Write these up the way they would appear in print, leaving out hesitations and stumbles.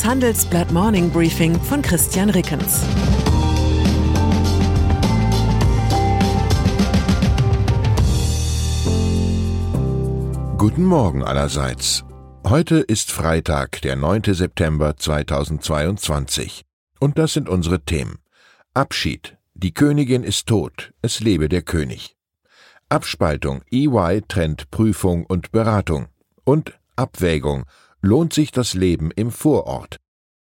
Das Handelsblatt Morning Briefing von Christian Rickens. Guten Morgen allerseits. Heute ist Freitag, der 9. September 2022. Und das sind unsere Themen. Abschied. Die Königin ist tot. Es lebe der König. Abspaltung. EY trennt Prüfung und Beratung. Und Abwägung. Lohnt sich das Leben im Vorort?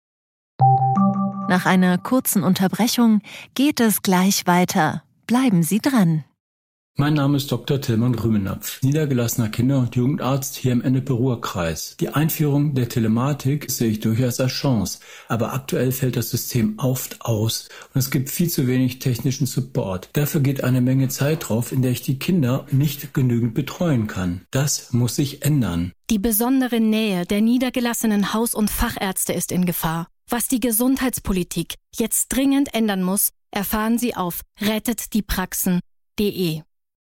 Nach einer kurzen Unterbrechung geht es gleich weiter. Bleiben Sie dran. Mein Name ist Dr. Tillmann Rümenapf, niedergelassener Kinder- und Jugendarzt hier im Ennepe-Ruhr-Kreis. Die Einführung der Telematik sehe ich durchaus als Chance, aber aktuell fällt das System oft aus und es gibt viel zu wenig technischen Support. Dafür geht eine Menge Zeit drauf, in der ich die Kinder nicht genügend betreuen kann. Das muss sich ändern. Die besondere Nähe der niedergelassenen Haus- und Fachärzte ist in Gefahr. Was die Gesundheitspolitik jetzt dringend ändern muss, erfahren Sie auf rettetdiepraxen.de.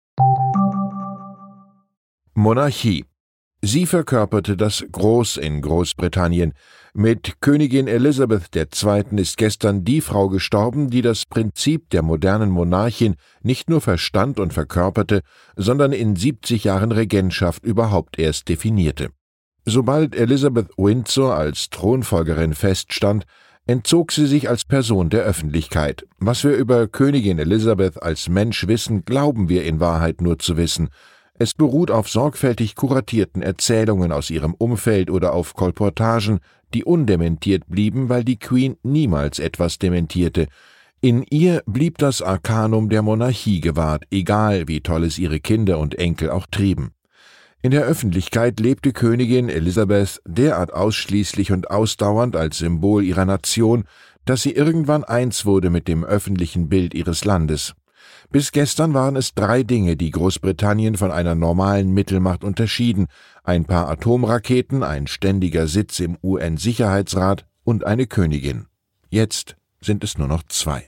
Monarchie. Sie verkörperte das Groß in Großbritannien. Mit Königin Elisabeth II. Ist gestern die Frau gestorben, die das Prinzip der modernen Monarchin nicht nur verstand und verkörperte, sondern in 70 Jahren Regentschaft überhaupt erst definierte. Sobald Elizabeth Windsor als Thronfolgerin feststand, entzog sie sich als Person der Öffentlichkeit. Was wir über Königin Elisabeth als Mensch wissen, glauben wir in Wahrheit nur zu wissen. Es beruht auf sorgfältig kuratierten Erzählungen aus ihrem Umfeld oder auf Kolportagen, die undementiert blieben, weil die Queen niemals etwas dementierte. In ihr blieb das Arkanum der Monarchie gewahrt, egal wie toll es ihre Kinder und Enkel auch trieben. In der Öffentlichkeit lebte Königin Elisabeth derart ausschließlich und ausdauernd als Symbol ihrer Nation, dass sie irgendwann eins wurde mit dem öffentlichen Bild ihres Landes. Bis gestern waren es 3 Dinge, die Großbritannien von einer normalen Mittelmacht unterschieden: ein paar Atomraketen, ein ständiger Sitz im UN-Sicherheitsrat und eine Königin. Jetzt sind es nur noch 2.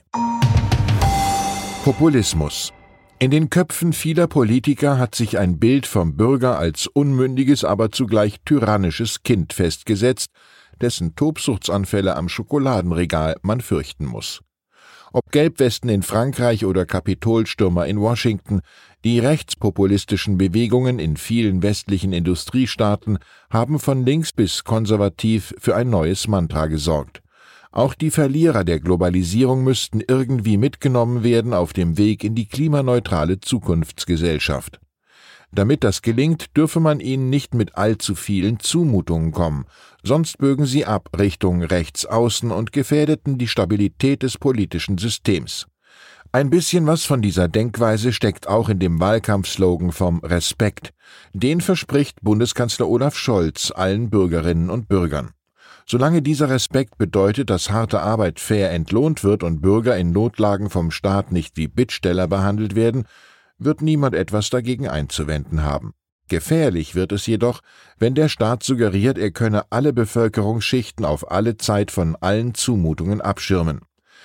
Populismus. In den Köpfen vieler Politiker hat sich ein Bild vom Bürger als unmündiges, aber zugleich tyrannisches Kind festgesetzt, dessen Tobsuchtsanfälle am Schokoladenregal man fürchten muss. Ob Gelbwesten in Frankreich oder Kapitolstürmer in Washington, die rechtspopulistischen Bewegungen in vielen westlichen Industriestaaten haben von links bis konservativ für ein neues Mantra gesorgt. Auch die Verlierer der Globalisierung müssten irgendwie mitgenommen werden auf dem Weg in die klimaneutrale Zukunftsgesellschaft. Damit das gelingt, dürfe man ihnen nicht mit allzu vielen Zumutungen kommen, sonst bögen sie ab Richtung Rechtsaußen und gefährdeten die Stabilität des politischen Systems. Ein bisschen was von dieser Denkweise steckt auch in dem Wahlkampfslogan vom Respekt. Den verspricht Bundeskanzler Olaf Scholz allen Bürgerinnen und Bürgern. Solange dieser Respekt bedeutet, dass harte Arbeit fair entlohnt wird und Bürger in Notlagen vom Staat nicht wie Bittsteller behandelt werden, wird niemand etwas dagegen einzuwenden haben. Gefährlich wird es jedoch, wenn der Staat suggeriert, er könne alle Bevölkerungsschichten auf alle Zeit von allen Zumutungen abschirmen.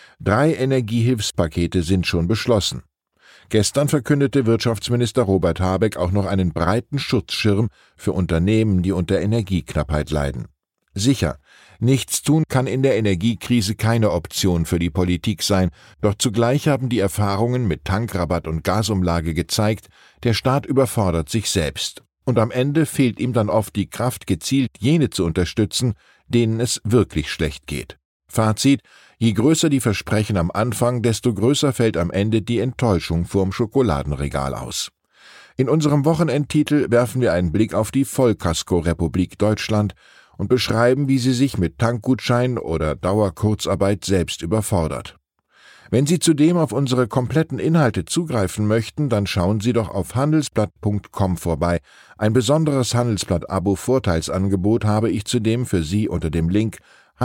3 Energiehilfspakete sind schon beschlossen. Gestern verkündete Wirtschaftsminister Robert Habeck auch noch einen breiten Schutzschirm für Unternehmen, die unter Energieknappheit leiden. Sicher, nichts tun kann in der Energiekrise keine Option für die Politik sein, doch zugleich haben die Erfahrungen mit Tankrabatt und Gasumlage gezeigt, der Staat überfordert sich selbst. Und am Ende fehlt ihm dann oft die Kraft, gezielt jene zu unterstützen, denen es wirklich schlecht geht. Fazit: Je größer die Versprechen am Anfang, desto größer fällt am Ende die Enttäuschung vorm Schokoladenregal aus. In unserem Wochenendtitel werfen wir einen Blick auf die Vollkasko-Republik Deutschland und beschreiben, wie sie sich mit Tankgutschein oder Dauerkurzarbeit selbst überfordert. Wenn Sie zudem auf unsere kompletten Inhalte zugreifen möchten, dann schauen Sie doch auf handelsblatt.com vorbei. Ein besonderes Handelsblatt-Abo-Vorteilsangebot habe ich zudem für Sie unter dem Link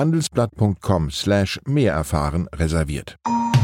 handelsblatt.com/mehrerfahren reserviert.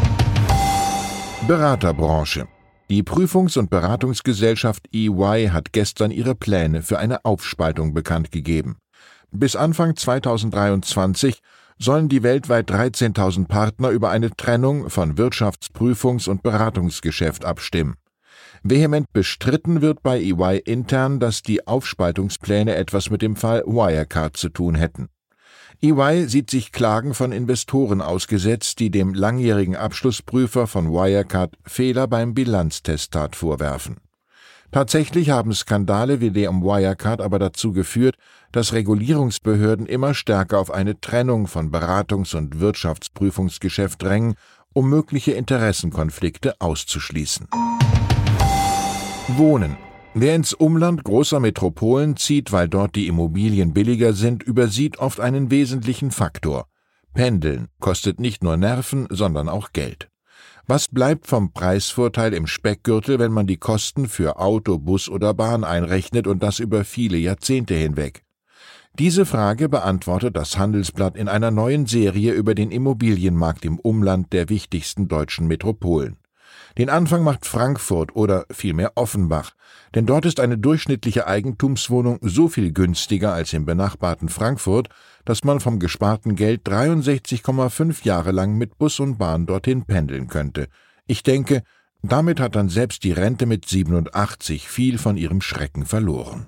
Beraterbranche. Die Prüfungs- und Beratungsgesellschaft EY hat gestern ihre Pläne für eine Aufspaltung bekannt gegeben. Bis Anfang 2023 sollen die weltweit 13.000 Partner über eine Trennung von Wirtschaftsprüfungs- und Beratungsgeschäft abstimmen. Vehement bestritten wird bei EY intern, dass die Aufspaltungspläne etwas mit dem Fall Wirecard zu tun hätten. EY sieht sich Klagen von Investoren ausgesetzt, die dem langjährigen Abschlussprüfer von Wirecard Fehler beim Bilanztestat vorwerfen. Tatsächlich haben Skandale wie der um Wirecard aber dazu geführt, dass Regulierungsbehörden immer stärker auf eine Trennung von Beratungs- und Wirtschaftsprüfungsgeschäft drängen, um mögliche Interessenkonflikte auszuschließen. Wohnen. Wer ins Umland großer Metropolen zieht, weil dort die Immobilien billiger sind, übersieht oft einen wesentlichen Faktor. Pendeln kostet nicht nur Nerven, sondern auch Geld. Was bleibt vom Preisvorteil im Speckgürtel, wenn man die Kosten für Auto, Bus oder Bahn einrechnet und das über viele Jahrzehnte hinweg? Diese Frage beantwortet das Handelsblatt in einer neuen Serie über den Immobilienmarkt im Umland der wichtigsten deutschen Metropolen. Den Anfang macht Frankfurt oder vielmehr Offenbach, denn dort ist eine durchschnittliche Eigentumswohnung so viel günstiger als im benachbarten Frankfurt, dass man vom gesparten Geld 63,5 Jahre lang mit Bus und Bahn dorthin pendeln könnte. Ich denke, damit hat dann selbst die Rente mit 87 viel von ihrem Schrecken verloren.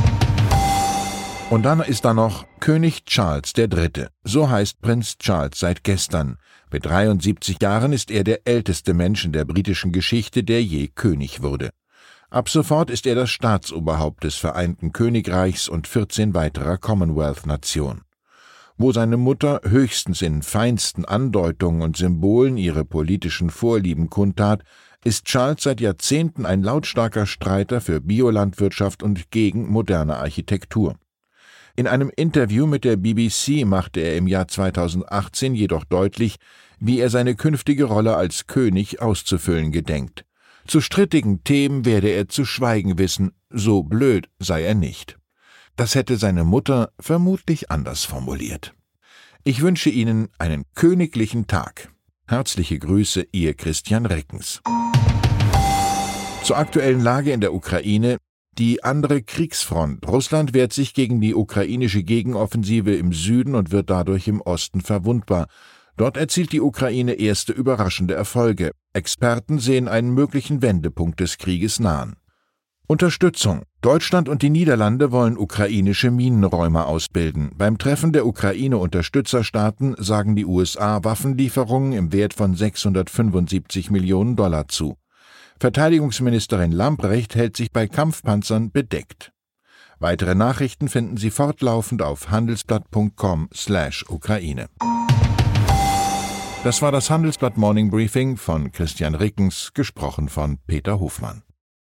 Und dann ist da noch König Charles III., so heißt Prinz Charles seit gestern. Mit 73 Jahren ist er der älteste Mensch in der britischen Geschichte, der je König wurde. Ab sofort ist er das Staatsoberhaupt des Vereinten Königreichs und 14 weiterer Commonwealth-Nationen. Wo seine Mutter höchstens in feinsten Andeutungen und Symbolen ihre politischen Vorlieben kundtat, ist Charles seit Jahrzehnten ein lautstarker Streiter für Biolandwirtschaft und gegen moderne Architektur. In einem Interview mit der BBC machte er im Jahr 2018 jedoch deutlich, wie er seine künftige Rolle als König auszufüllen gedenkt. Zu strittigen Themen werde er zu schweigen wissen, so blöd sei er nicht. Das hätte seine Mutter vermutlich anders formuliert. Ich wünsche Ihnen einen königlichen Tag. Herzliche Grüße, Ihr Christian Rickens. Zur aktuellen Lage in der Ukraine. Die andere Kriegsfront. Russland wehrt sich gegen die ukrainische Gegenoffensive im Süden und wird dadurch im Osten verwundbar. Dort erzielt die Ukraine erste überraschende Erfolge. Experten sehen einen möglichen Wendepunkt des Krieges nahen. Unterstützung. Deutschland und die Niederlande wollen ukrainische Minenräumer ausbilden. Beim Treffen der Ukraine-Unterstützerstaaten sagen die USA Waffenlieferungen im Wert von $675 Millionen zu. Verteidigungsministerin Lambrecht hält sich bei Kampfpanzern bedeckt. Weitere Nachrichten finden Sie fortlaufend auf handelsblatt.com/Ukraine. Das war das Handelsblatt Morning Briefing von Christian Rickens, gesprochen von Peter Hofmann.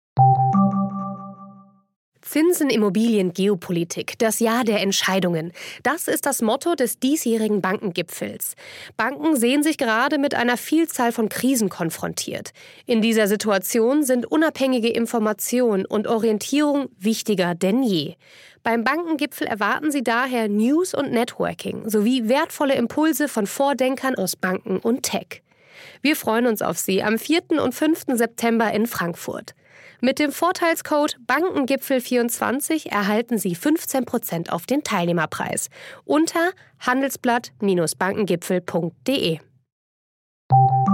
Zinsen, Immobilien, Geopolitik, das Jahr der Entscheidungen. Das ist das Motto des diesjährigen Bankengipfels. Banken sehen sich gerade mit einer Vielzahl von Krisen konfrontiert. In dieser Situation sind unabhängige Information und Orientierung wichtiger denn je. Beim Bankengipfel erwarten Sie daher News und Networking sowie wertvolle Impulse von Vordenkern aus Banken und Tech. Wir freuen uns auf Sie am 4. und 5. September in Frankfurt. Mit dem Vorteilscode Bankengipfel24 erhalten Sie 15% auf den Teilnehmerpreis unter handelsblatt-bankengipfel.de.